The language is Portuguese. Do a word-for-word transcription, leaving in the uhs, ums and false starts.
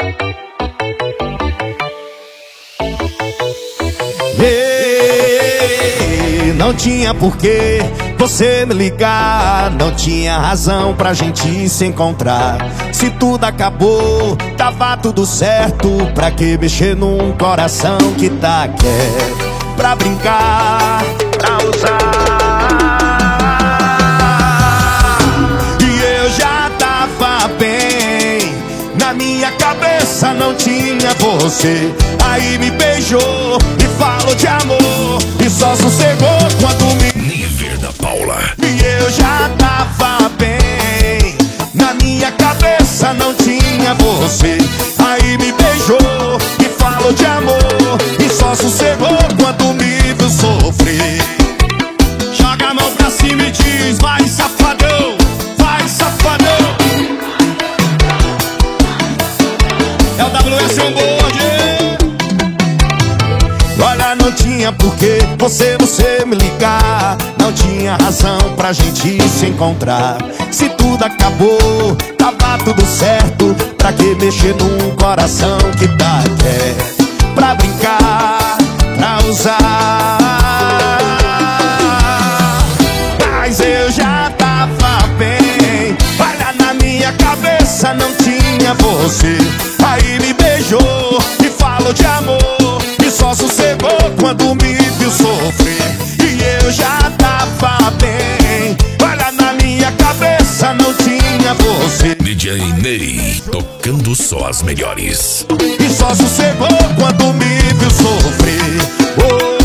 Ei, não tinha porquê você me ligar, não tinha razão pra gente se encontrar. Se tudo acabou, tava tudo certo. Pra que mexer num coração que tá quieto? Pra brincar, pra usar. E eu já tava bem, na minha cabeça não tinha você. Aí me beijou e falou de amor, e só sossegou quando me... Nível da Paula. E eu já tava bem, na minha cabeça não tinha você. Aí me beijou e falou de amor, e só sossegou quando me viu sofrer. Joga a mão pra cima e diz: vai safadão, vai safadão. É o W S on board. Olha, não tinha porquê você, você me ligar, não tinha razão pra gente se encontrar. Se tudo acabou, tava tudo certo. Pra que mexer num coração que tá quieto? Pra brincar, pra usar. Mas eu já tava bem, olha, na minha cabeça não tinha você. Aí me beijou e falou de amor, e só sossegou quando me viu sofrer. E eu já tava bem, olha, na minha cabeça não tinha você. D J Ney, tocando só as melhores. E só sossegou quando me viu sofrer. Oh.